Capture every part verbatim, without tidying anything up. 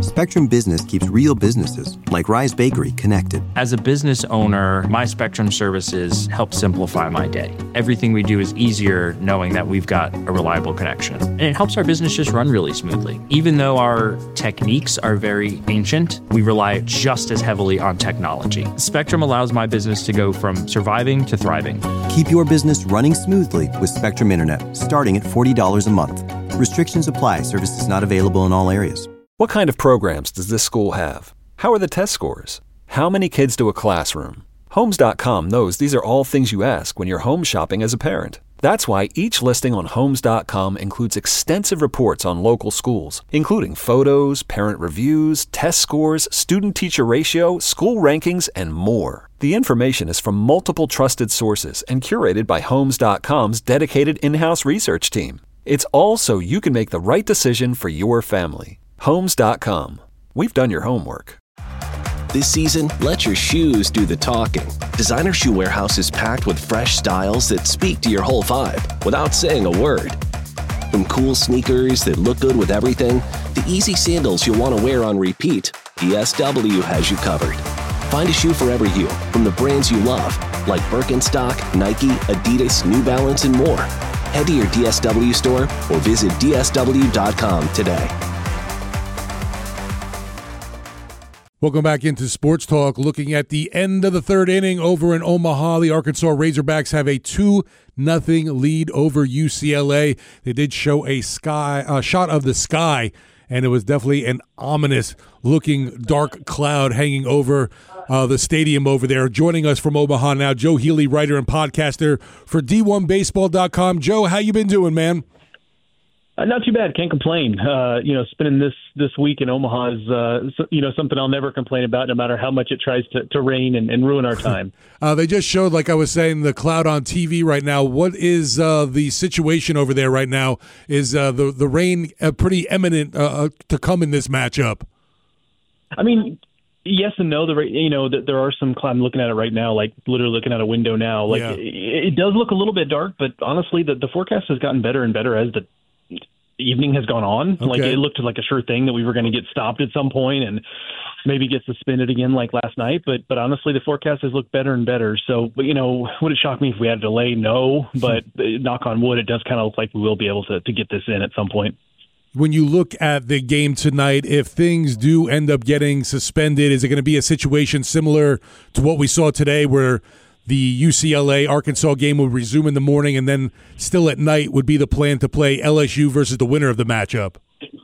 Spectrum Business keeps real businesses, like Rise Bakery, connected. As a business owner, my Spectrum services help simplify my day. Everything we do is easier knowing that we've got a reliable connection. And it helps our business just run really smoothly. Even though our techniques are very ancient, we rely just as heavily on technology. Spectrum allows my business to go from surviving to thriving. Keep your business running smoothly with Spectrum Internet, starting at forty dollars a month. Restrictions apply. Services not available in all areas. What kind of programs does this school have? How are the test scores? How many kids do a classroom? Homes dot com knows these are all things you ask when you're home shopping as a parent. That's why each listing on Homes dot com includes extensive reports on local schools, including photos, parent reviews, test scores, student-teacher ratio, school rankings, and more. The information is from multiple trusted sources and curated by Homes dot com's dedicated in-house research team. It's all so you can make the right decision for your family. Homes dot com. We've done your homework. This season, let your shoes do the talking. Designer Shoe Warehouse is packed with fresh styles that speak to your whole vibe without saying a word. From cool sneakers that look good with everything, to easy sandals you'll want to wear on repeat, D S W has you covered. Find a shoe for every you from the brands you love, like Birkenstock, Nike, Adidas, New Balance, and more. Head to your D S W store or visit D S W dot com today. Welcome back into Sports Talk. Looking at the end of the third inning over in Omaha, the Arkansas Razorbacks have a two nothing lead over U C L A. They did show a sky a shot of the sky, and it was definitely an ominous-looking dark cloud hanging over uh, the stadium over there. Joining us from Omaha now, Joe Healy, writer and podcaster for D one baseball dot com. Joe, how you been doing, man? Uh, not too bad. Can't complain. Uh, you know, spending this, this week in Omaha is, uh, so, you know, something I'll never complain about, no matter how much it tries to, to rain and, and ruin our time. uh, they just showed, like I was saying, the cloud on T V right now. What is uh, the situation over there right now? Is uh, the, the rain uh, pretty imminent uh, to come in this matchup? I mean, yes and no. The you know, there are some clouds. I'm looking at it right now, like literally looking at a window now. Like yeah. it, it does look a little bit dark, but honestly, the, the forecast has gotten better and better as the evening has gone on. Okay. Like it looked like a sure thing that we were going to get stopped at some point and maybe get suspended again like last night. But but honestly, the forecast has looked better and better. So, you know, would it shock me if we had a delay? No. But knock on wood, it does kind of look like we will be able to, to get this in at some point. When you look at the game tonight, if things do end up getting suspended, is it going to be a situation similar to what we saw today where the U C L A-Arkansas game would resume in the morning, and then still at night would be the plan to play L S U versus the winner of the matchup?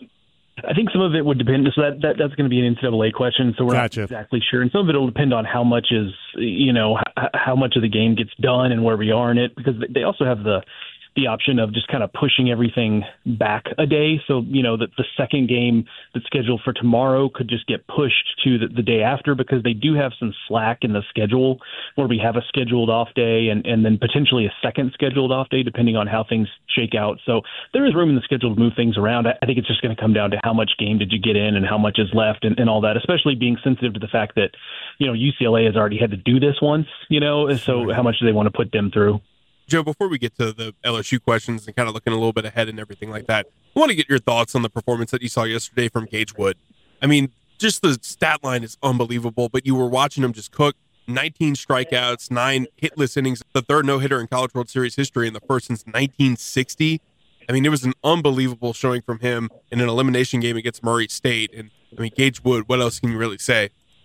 I think some of it would depend. So that, that that's going to be an N C double A question, so we're gotcha. Not exactly sure. And some of it will depend on how much is, you know, h- how much of the game gets done and where we are in it, because they also have the the option of just kind of pushing everything back a day. So, you know, that the second game that's scheduled for tomorrow could just get pushed to the, the day after, because they do have some slack in the schedule where we have a scheduled off day and, and then potentially a second scheduled off day, depending on how things shake out. So there is room in the schedule to move things around. I, I think it's just going to come down to how much game did you get in and how much is left and, and all that, especially being sensitive to the fact that, you know, U C L A has already had to do this once, you know, so how much do they want to put them through? Joe, before we get to the L S U questions and kind of looking a little bit ahead and everything like that, I want to get your thoughts on the performance that you saw yesterday from Gage Wood. I mean, just the stat line is unbelievable, but you were watching him just cook. nineteen strikeouts, nine hitless innings, the third no-hitter in College World Series history and the first since nineteen sixty. I mean, it was an unbelievable showing from him in an elimination game against Murray State. And, I mean, Gage Wood, what else can you really say?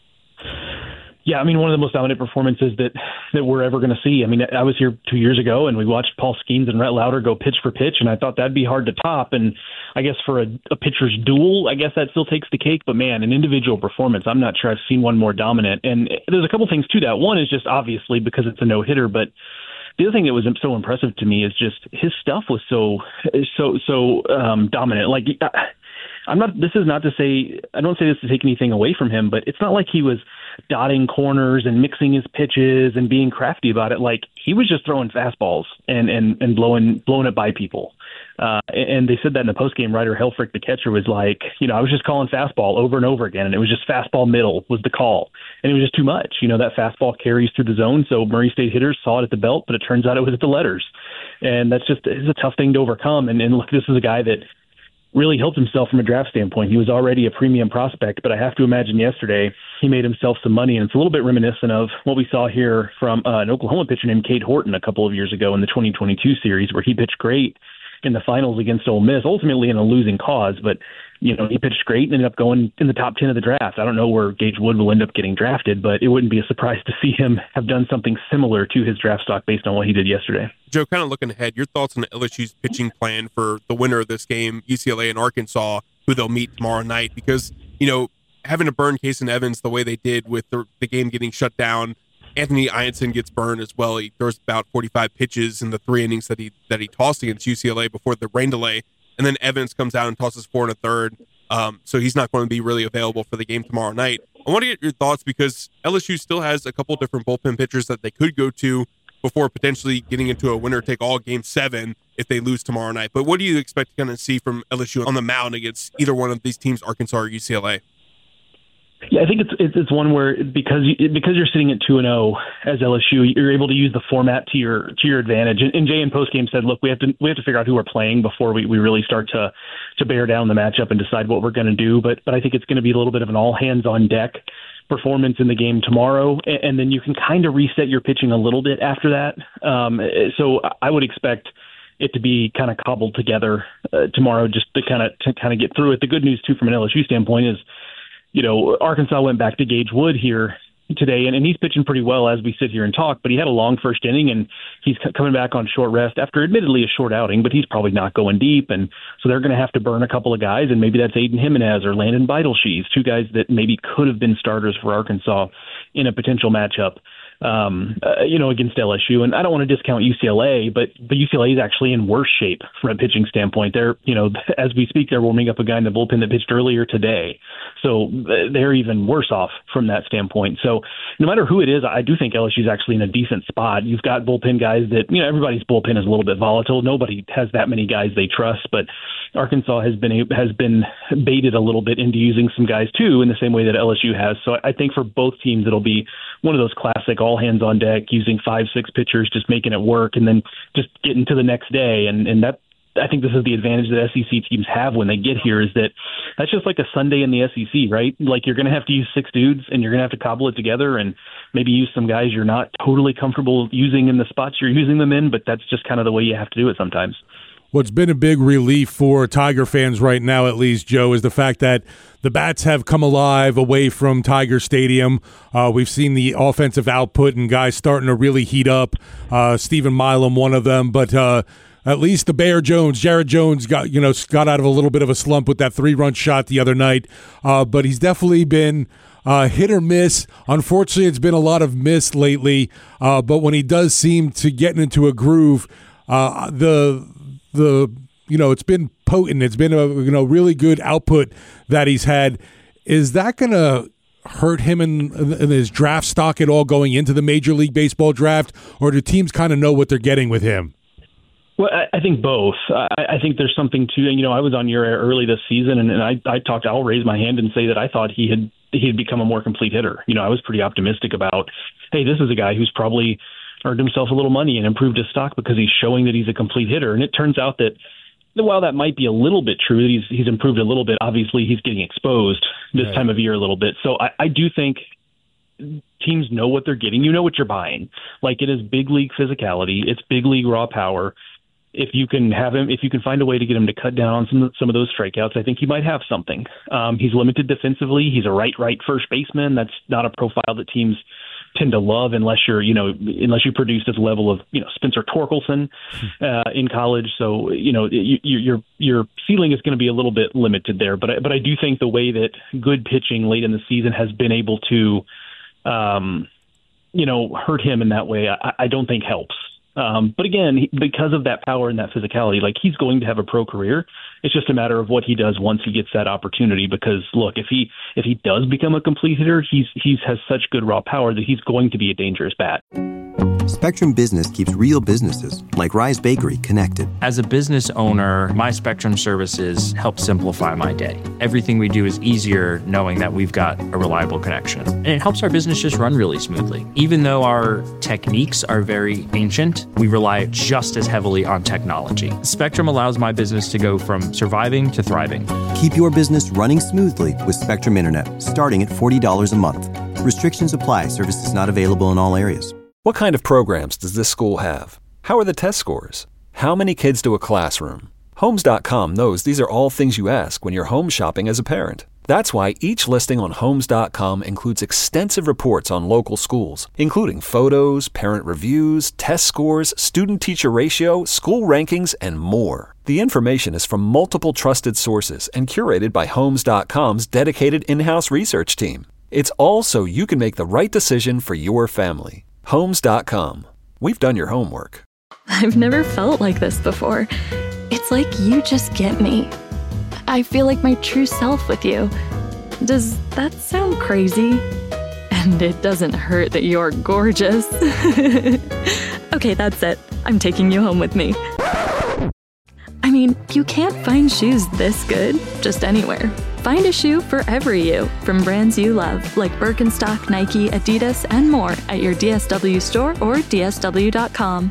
Yeah, I mean, one of the most dominant performances that, that we're ever going to see. I mean, I was here two years ago, and we watched Paul Skeens and Rhett Lauder go pitch for pitch, and I thought that'd be hard to top. And I guess for a, a pitcher's duel, I guess that still takes the cake. But, man, an individual performance, I'm not sure I've seen one more dominant. And there's a couple things to that. One is just obviously because it's a no-hitter, but the other thing that was so impressive to me is just his stuff was so, so, so um, dominant. Like, I'm not, this is not to say, I don't say this to take anything away from him, but it's not like he was dotting corners and mixing his pitches and being crafty about it. Like, he was just throwing fastballs and, and, and blowing, blowing it by people. Uh, and they said that in the postgame. Ryder Helfrich, the catcher, was like, you know, I was just calling fastball over and over again, and it was just fastball middle was the call. And it was just too much. You know, that fastball carries through the zone, so Murray State hitters saw it at the belt, but it turns out it was at the letters. And that's just it's a tough thing to overcome. And, and look, this is a guy that really helped himself from a draft standpoint. He was already a premium prospect, but I have to imagine yesterday he made himself some money, and it's a little bit reminiscent of what we saw here from uh, an Oklahoma pitcher named Cade Horton a couple of years ago in the twenty twenty-two series, where he pitched great in the finals against Ole Miss, ultimately in a losing cause, but you know, he pitched great and ended up going in the top ten of the draft. I don't know where Gage Wood will end up getting drafted, but it wouldn't be a surprise to see him have done something similar to his draft stock based on what he did yesterday. Joe, kind of looking ahead, your thoughts on L S U's pitching plan for the winner of this game, U C L A and Arkansas, who they'll meet tomorrow night? Because, you know, having to burn Kason Evans the way they did with the, the game getting shut down, Anthony Ianson gets burned as well. He throws about forty-five pitches in the three innings that he that he tossed against U C L A before the rain delay. And then Evans comes out and tosses four and a third. Um, so he's not going to be really available for the game tomorrow night. I want to get your thoughts because L S U still has a couple different bullpen pitchers that they could go to before potentially getting into a winner-take-all game seven if they lose tomorrow night. But what do you expect to kind of see from L S U on the mound against either one of these teams, Arkansas or U C L A? Yeah, I think it's it's, it's one where because you, because you're sitting at two and zero as L S U, you're able to use the format to your to your advantage. And, and Jay in postgame said, "Look, we have to we have to figure out who we're playing before we, we really start to to bear down the matchup and decide what we're going to do." But but I think it's going to be a little bit of an all hands on deck performance in the game tomorrow, and, and then you can kind of reset your pitching a little bit after that. Um, so I would expect it to be kind of cobbled together uh, tomorrow, just to kind of to kind of get through it. The good news too, from an L S U standpoint, is, you know, Arkansas went back to Gage Wood here today, and, and he's pitching pretty well as we sit here and talk, but he had a long first inning, and he's c- coming back on short rest after admittedly a short outing, but he's probably not going deep, and so they're going to have to burn a couple of guys, and maybe that's Aiden Jimenez or Landon Beidelshees, two guys that maybe could have been starters for Arkansas in a potential matchup. Um, uh, you know, against L S U. And I don't want to discount U C L A, but, but U C L A is actually in worse shape from a pitching standpoint. They're, you know, as we speak, they're warming up a guy in the bullpen that pitched earlier today. So they're even worse off from that standpoint. So no matter who it is, I do think L S U is actually in a decent spot. You've got bullpen guys that, you know, everybody's bullpen is a little bit volatile. Nobody has that many guys they trust, but Arkansas has been, has been baited a little bit into using some guys too, in the same way that L S U has. So I think for both teams, it'll be one of those classic all hands on deck, using five, six pitchers, just making it work, and then just getting to the next day. And, and that, I think this is the advantage that S E C teams have when they get here, is that that's just like a Sunday in the S E C, right? Like, you're going to have to use six dudes, and you're going to have to cobble it together, and maybe use some guys you're not totally comfortable using in the spots you're using them in, but that's just kind of the way you have to do it sometimes. What's been a big relief for Tiger fans right now, at least, Joe, is the fact that the bats have come alive away from Tiger Stadium. Uh, we've seen the offensive output and guys starting to really heat up. Uh, Stephen Milam, one of them, but uh, at least the Bear Jones, Jared Jones, got you know got out of a little bit of a slump with that three-run shot the other night. Uh, but he's definitely been uh, hit or miss. Unfortunately, it's been a lot of miss lately. Uh, but when he does seem to get into a groove, uh, the the you know it's been potent. It's been a you know really good output that he's had. Is that going to hurt him in, in his draft stock at all going into the Major League Baseball draft, or do teams kind of know what they're getting with him? Well, I, I think both. I, I think there's something to, you know, I was on your air early this season, and, and I, I talked, I'll raise my hand and say that I thought he had he had become a more complete hitter. You know, I was pretty optimistic about, hey, this is a guy who's probably earned himself a little money and improved his stock because he's showing that he's a complete hitter. And it turns out that while that might be a little bit true, that he's he's improved a little bit, obviously he's getting exposed this right. time of year a little bit. So I, I do think teams know what they're getting. You know what you're buying. Like, it is big league physicality. It's big league raw power. If you can have him, if you can find a way to get him to cut down on some some of those strikeouts, I think he might have something. Um, he's limited defensively. He's a right right first baseman. That's not a profile that teams tend to love unless you're, you know, unless you produce at the level of, you know, Spencer Torkelson uh, in college. So, you know, you, your your ceiling is going to be a little bit limited there. But I, but I do think the way that good pitching late in the season has been able to, um, you know, hurt him in that way, I, I don't think helps. Um, but again, he, because of that power and that physicality, like, he's going to have a pro career. It's just a matter of what he does once he gets that opportunity. Because look, if he if he does become a complete hitter, he's he's has such good raw power that he's going to be a dangerous bat. Spectrum Business keeps real businesses like Rise Bakery connected. As a business owner, my Spectrum services help simplify my day. Everything we do is easier knowing that we've got a reliable connection. And it helps our business just run really smoothly. Even though our techniques are very ancient, and we rely just as heavily on technology. Spectrum allows my business to go from surviving to thriving. Keep your business running smoothly with Spectrum Internet, starting at forty dollars a month. Restrictions apply. Services not available in all areas. What kind of programs does this school have? How are the test scores? How many kids do a classroom? Homes dot com knows these are all things you ask when you're home shopping as a parent. That's why each listing on Homes dot com includes extensive reports on local schools, including photos, parent reviews, test scores, student-teacher ratio, school rankings, and more. The information is from multiple trusted sources and curated by Homes dot com's dedicated in-house research team. It's all so you can make the right decision for your family. Homes dot com. We've done your homework. I've never felt like this before. It's like you just get me. I feel like my true self with you. Does that sound crazy? And it doesn't hurt that you're gorgeous. Okay, that's it. I'm taking you home with me. I mean, you can't find shoes this good just anywhere. Find a shoe for every you from brands you love, like Birkenstock, Nike, Adidas, and more at your D S W store or D S W dot com.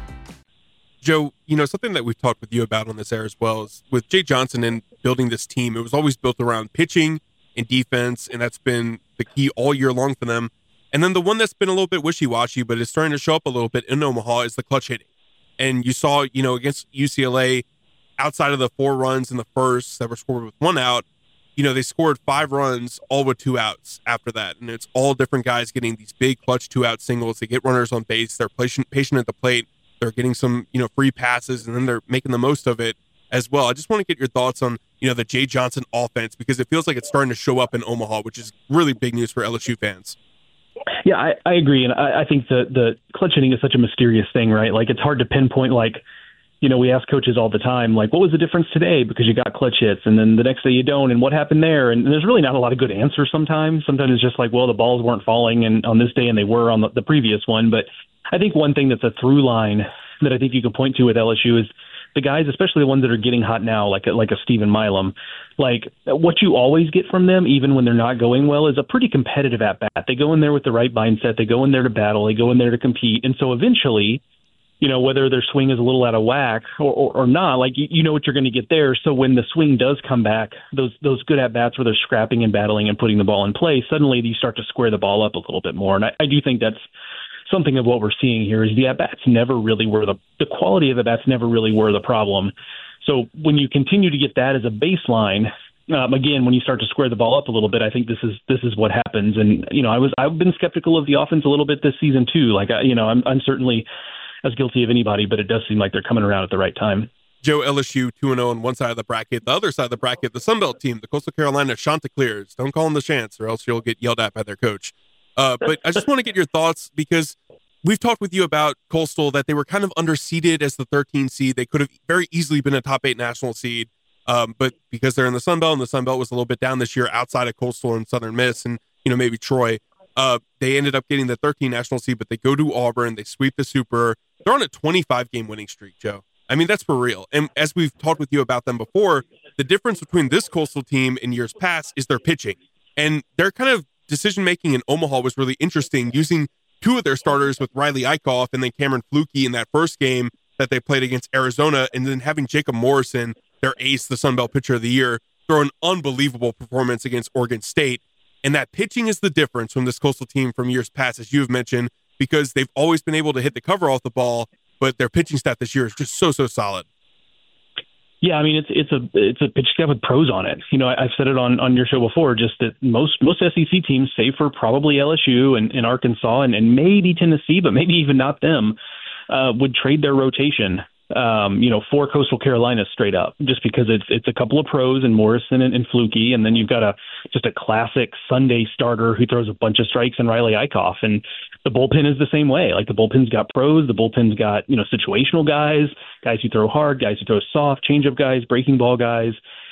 Joe, you know, something that we've talked with you about on this air as well is with Jay Johnson and building this team, it was always built around pitching and defense, and that's been the key all year long for them. And then the one that's been a little bit wishy-washy, but is starting to show up a little bit in Omaha is the clutch hitting. And you saw, you know, against U C L A, outside of the four runs in the first that were scored with one out, you know, they scored five runs, all with two outs after that. And it's all different guys getting these big clutch two-out singles. They get runners on base. They're patient, patient at the plate. They're getting some, you know, free passes, and then they're making the most of it as well. I just want to get your thoughts on, you know, the Jay Johnson offense, because it feels like it's starting to show up in Omaha, which is really big news for L S U fans. Yeah, I, I agree. And I, I think the, the clutch hitting is such a mysterious thing, right? Like, it's hard to pinpoint, like, you know, we ask coaches all the time, like, what was the difference today because you got clutch hits, and then the next day you don't, and what happened there? And there's really not a lot of good answers sometimes. Sometimes it's just like, well, the balls weren't falling and on this day and they were on the, the previous one. But I think one thing that's a through line that I think you can point to with L S U is the guys, especially the ones that are getting hot now, like a, like a Stephen Milam, like what you always get from them, even when they're not going well, is a pretty competitive at-bat. They go in there with the right mindset. They go in there to battle. They go in there to compete. And so eventually, you know, whether their swing is a little out of whack or, or, or not, like, you, you know what you're going to get there. So when the swing does come back, those those good at-bats where they're scrapping and battling and putting the ball in play, suddenly you start to square the ball up a little bit more. And I, I do think that's something of what we're seeing here is the at-bats never really were the, the quality of at-bats never really were the problem. So when you continue to get that as a baseline, um, again, when you start to square the ball up a little bit, I think this is, this is what happens. And, you know, I was, I've been skeptical of the offense a little bit this season too. Like, I, you know, I'm, I'm certainly as guilty of anybody, but it does seem like they're coming around at the right time. Joe, L S U two and oh on one side of the bracket. The other side of the bracket, the Sun Belt team, the Coastal Carolina Chanticleers. Don't call them the Chants or else you'll get yelled at by their coach. Uh, but I just want to get your thoughts, because we've talked with you about Coastal, that they were kind of underseeded as the thirteen seed. They could have very easily been a top eight national seed, um, but because they're in the Sun Belt, and the Sun Belt was a little bit down this year outside of Coastal and Southern Miss and, you know, maybe Troy, uh, they ended up getting the thirteen national seed, but they go to Auburn, they sweep the Super. They're on a twenty-five game winning streak, Joe. I mean, that's for real. And as we've talked with you about them before, the difference between this Coastal team in years past is their pitching. And their kind of decision-making in Omaha was really interesting, using two of their starters with Riley Eichhoff and then Cameron Fluke in that first game that they played against Arizona, and then having Jacob Morrison, their ace, the Sun Belt pitcher of the year, throw an unbelievable performance against Oregon State. And that pitching is the difference from this Coastal team from years past, as you've mentioned, because they've always been able to hit the cover off the ball, but their pitching staff this year is just so, so solid. Yeah, I mean, it's it's a it's a pitch staff with pros on it. You know, I, I've said it on, on your show before, just that most most S E C teams, save for probably L S U and, and Arkansas and, and maybe Tennessee, but maybe even not them, uh, would trade their rotation, um, you know, for Coastal Carolina straight up, just because it's it's a couple of pros and Morrison and, and Fluke, and then you've got a just a classic Sunday starter who throws a bunch of strikes and Riley Eichhoff. And the bullpen is the same way. Like, the bullpen's got pros, the bullpen's got, you know, situational guys, guys who throw hard, guys who throw soft, changeup guys, breaking ball guys.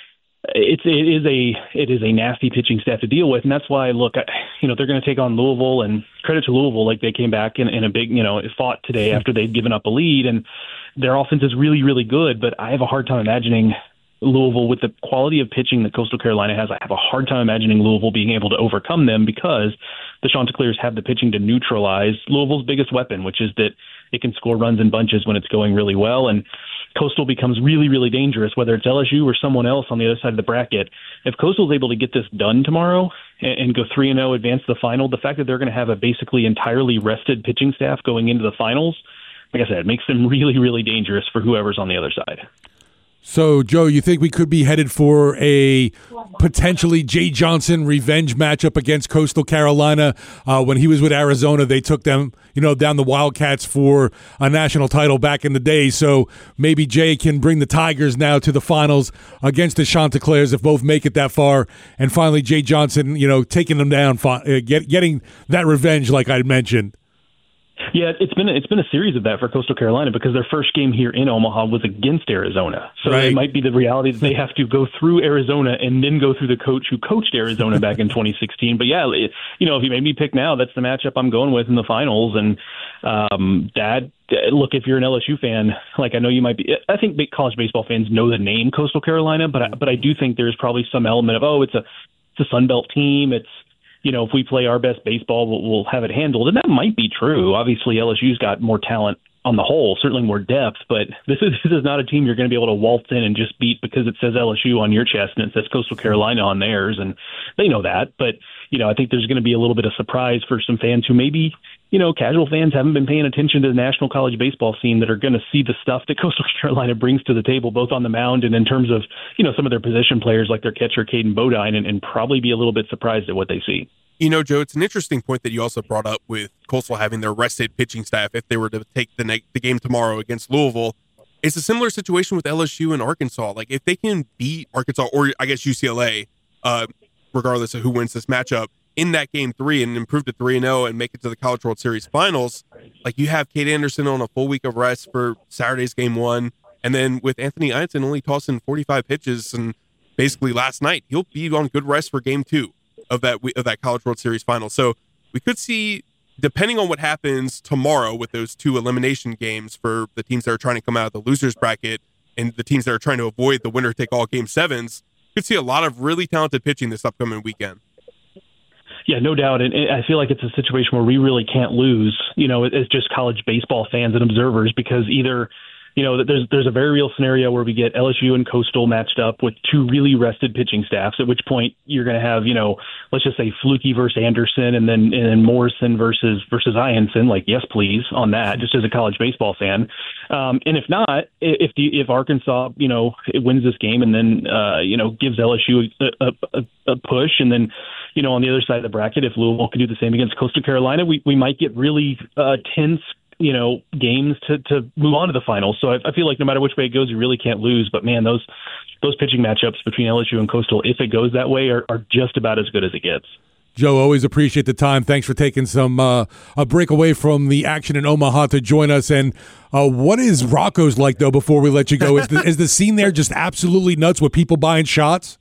It's it is a it is a nasty pitching staff to deal with, and that's why, look, I, you know, they're going to take on Louisville, and credit to Louisville, like, they came back in, in a big, you know, fought today after they'd given up a lead, and their offense is really, really good. But I have a hard time imagining Louisville, with the quality of pitching that Coastal Carolina has, I have a hard time imagining Louisville being able to overcome them, because the Chanticleers have the pitching to neutralize Louisville's biggest weapon, which is that it can score runs in bunches when it's going really well. And Coastal becomes really, really dangerous, whether it's L S U or someone else on the other side of the bracket. If Coastal's able to get this done tomorrow and, and go three and oh, advance to the final, the fact that they're going to have a basically entirely rested pitching staff going into the finals, like I said, it makes them really, really dangerous for whoever's on the other side. So, Joe, you think we could be headed for a potentially Jay Johnson revenge matchup against Coastal Carolina? Uh, when he was with Arizona, they took them, you know, down the Wildcats for a national title back in the day. So maybe Jay can bring the Tigers now to the finals against the Chanticleers if both make it that far. And finally, Jay Johnson, you know, taking them down, uh, get, getting that revenge, like I mentioned. Yeah, it's been it's been a series of that for Coastal Carolina because their first game here in Omaha was against Arizona. So right. It might be the reality that they have to go through Arizona and then go through the coach who coached Arizona back in twenty sixteen. But yeah, it, you know, if you made me pick now, that's the matchup I'm going with in the finals. And um, that look, if you're an L S U fan, like I know you might be, I think big college baseball fans know the name Coastal Carolina, but I, but I do think there's probably some element of oh, it's a it's a Sun Belt team, it's. You know, if we play our best baseball, we'll, we'll have it handled. And that might be true. Obviously, L S U's got more talent on the whole, certainly more depth, but this is this is not a team you're going to be able to waltz in and just beat because it says L S U on your chest and it says Coastal Carolina on theirs, and they know that. But, you know, I think there's going to be a little bit of surprise for some fans who maybe, you know, casual fans haven't been paying attention to the national college baseball scene that are going to see the stuff that Coastal Carolina brings to the table, both on the mound and in terms of, you know, some of their position players like their catcher, Caden Bodine, and, and probably be a little bit surprised at what they see. You know, Joe, it's an interesting point that you also brought up with Coastal having their rested pitching staff if they were to take the, ne- the game tomorrow against Louisville. It's a similar situation with L S U and Arkansas. Like, if they can beat Arkansas, or I guess U C L A, uh, regardless of who wins this matchup, in that game three and improve to three and oh and make it to the College World Series finals, like you have Cade Anderson on a full week of rest for Saturday's game one, and then with Anthony Ianson only tossing forty-five pitches, and basically last night, he'll be on good rest for game two of that of that College World Series final. So we could see, depending on what happens tomorrow with those two elimination games for the teams that are trying to come out of the losers bracket and the teams that are trying to avoid the winner-take-all game sevens, could see a lot of really talented pitching this upcoming weekend. Yeah, no doubt. And I feel like it's a situation where we really can't lose, you know, as just college baseball fans and observers, because either you know, there's there's a very real scenario where we get L S U and Coastal matched up with two really rested pitching staffs, at which point you're going to have, you know, let's just say Flukie versus Anderson and then and then Morrison versus versus Ianson. Like, yes, please, on that, just as a college baseball fan. Um, and if not, if the, if Arkansas, you know, it wins this game and then, uh, you know, gives L S U a, a, a push, and then, you know, on the other side of the bracket, if Louisville can do the same against Coastal Carolina, we, we might get really uh, tense, you know, games to, to move on to the finals. So I, I feel like no matter which way it goes, you really can't lose. But man, those those pitching matchups between L S U and Coastal, if it goes that way, are, are just about as good as it gets. Joe, always appreciate the time. Thanks for taking some uh, a break away from the action in Omaha to join us. And uh, what is Rocco's like, though, before we let you go? Is the, is the scene there just absolutely nuts with people buying shots?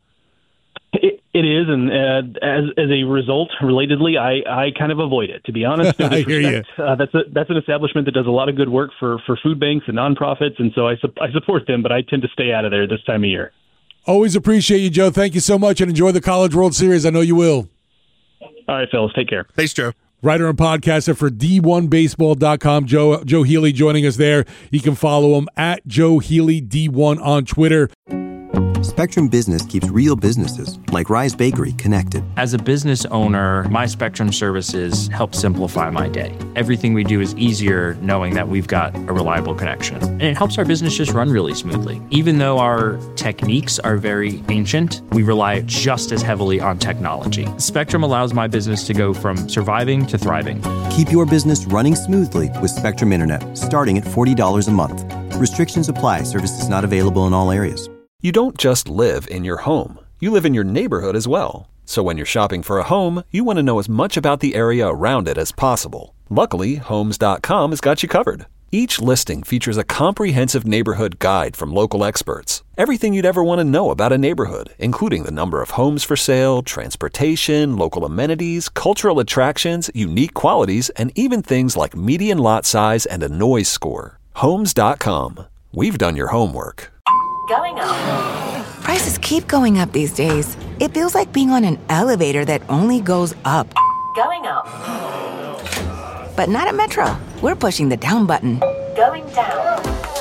It, it is, and uh, as as a result, relatedly, I, I kind of avoid it, to be honest. No I hear you. Uh, that's a, that's an establishment that does a lot of good work for, for food banks and nonprofits, and so I, su- I support them, but I tend to stay out of there this time of year. Always appreciate you, Joe. Thank you so much, and enjoy the College World Series. I know you will. All right, fellas, take care. Thanks, Joe. Writer and podcaster for D one baseball dot com, Joe Joe Healy joining us there. You can follow him at Joe Healy D one on Twitter. Spectrum Business keeps real businesses, like Rise Bakery, connected. As a business owner, my Spectrum services help simplify my day. Everything we do is easier knowing that we've got a reliable connection. And it helps our business just run really smoothly. Even though our techniques are very ancient, we rely just as heavily on technology. Spectrum allows my business to go from surviving to thriving. Keep your business running smoothly with Spectrum Internet, starting at forty dollars a month. Restrictions apply. Services not available in all areas. You don't just live in your home. You live in your neighborhood as well. So when you're shopping for a home, you want to know as much about the area around it as possible. Luckily, Homes dot com has got you covered. Each listing features a comprehensive neighborhood guide from local experts. Everything you'd ever want to know about a neighborhood, including the number of homes for sale, transportation, local amenities, cultural attractions, unique qualities, and even things like median lot size and a noise score. Homes dot com. We've done your homework. Going up. Prices keep going up these days. It feels like being on an elevator that only goes up. Going up. But not at Metro. We're pushing the down button.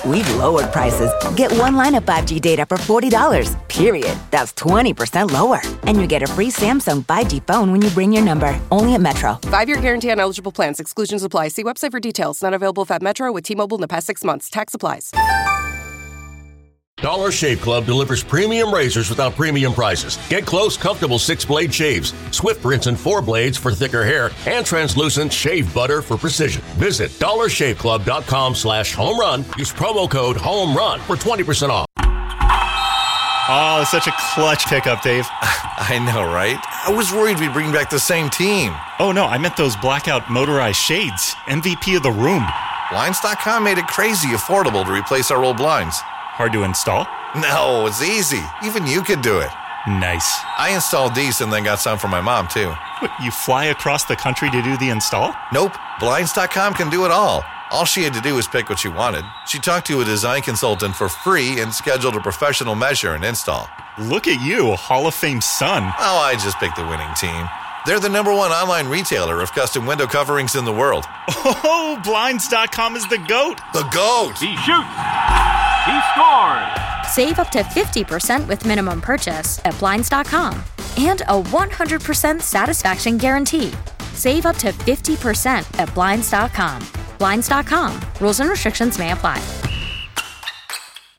We've lowered prices. Get one line of five G data for forty dollars, period. That's twenty percent lower. And you get a free Samsung five G phone when you bring your number. Only at Metro. Five-year guarantee on eligible plans. Exclusions apply. See website for details. Not available at Metro with T-Mobile in the past six months. Tax applies. Dollar Shave Club delivers premium razors without premium prices. Get close, comfortable six-blade shaves, swift rinse and four blades for thicker hair, and translucent shave butter for precision. Visit dollar shave club dot com slash home run. Use promo code HOMERUN for twenty percent off. Oh, such a clutch pickup, Dave. I know, right? I was worried we'd bring back the same team. Oh, no, I meant those blackout motorized shades. M V P of the room. Blinds dot com made it crazy affordable to replace our old blinds. Hard to install? No, it's easy. Even you could do it. Nice. I installed these and then got some for my mom, too. What, you fly across the country to do the install? Nope. Blinds dot com can do it all. All she had to do was pick what she wanted. She talked to a design consultant for free and scheduled a professional measure and install. Look at you, a Hall of Fame son. Oh, I just picked the winning team. They're the number one online retailer of custom window coverings in the world. Oh, Blinds dot com is the GOAT. The GOAT. He shoots. He scores. Save up to fifty percent with minimum purchase at Blinds dot com. And a one hundred percent satisfaction guarantee. Save up to fifty percent at Blinds dot com. Blinds dot com. Rules and restrictions may apply.